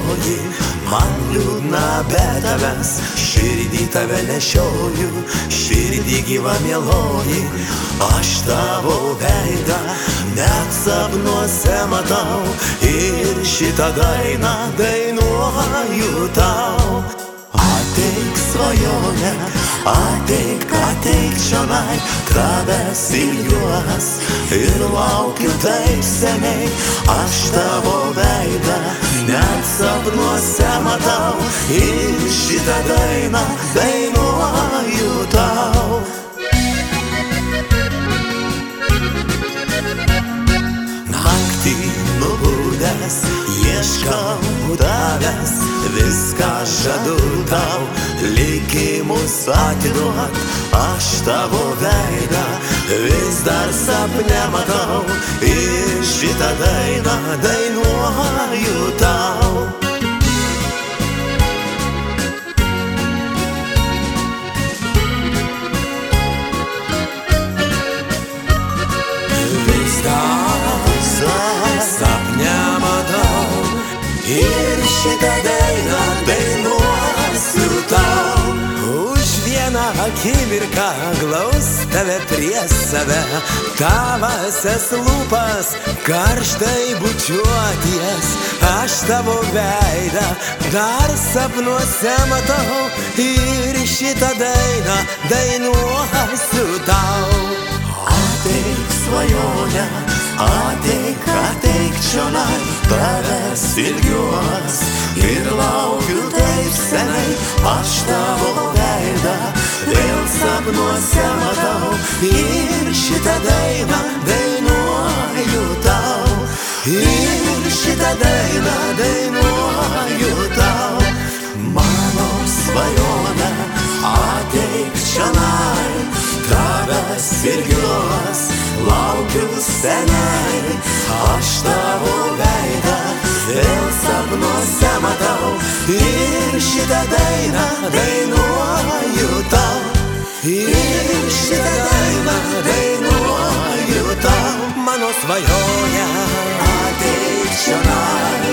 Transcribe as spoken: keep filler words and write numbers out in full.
maloji, man liūdna be tavęs, širdį tave nešioju, širdį gyva mieloji, aš tavo veidą net sapnuose matau ir šitą dainą dainuoju tau. Ateik svajonė, ateik, ateik čionai, tavęs ilgiuos ir laukiu taip seniai, aš tavo veidą net sapnuose matau ir šitą dainą dainuoju tau. Naktį nubudęs ieškau tavęs, viską žadu tau, likimus atiduot, aš tavo veidą vis dar sapne matau ir šitą dainą dainuoju tau. Vis dar sapne matau ir šitą dainą dainuosiu tau. Už vieną akimirką glaus tave prie save, tavasias lūpas karštai bučiuoties, aš tavo veidą dar sapnuose matau ir šitą dainą dainuosiu tau. Ateik svajonė, ateik, ateik čionai, tavęs ilgiuos ir laukiu taip seniai, aš tavo veidą vėl sapnuose matau ir šitą dainą dainuoju tau, ir šitą dainą dainuoju tau. Mano svajonė, ateik čionai, tavęs ilgiuos, laukiu seniai, aš tavo veidą vėl sapnuose matau ir šitą dainą dainuoju tau, ir šitą dainą dainuoju tau. Mano svajonė, ateik čionai,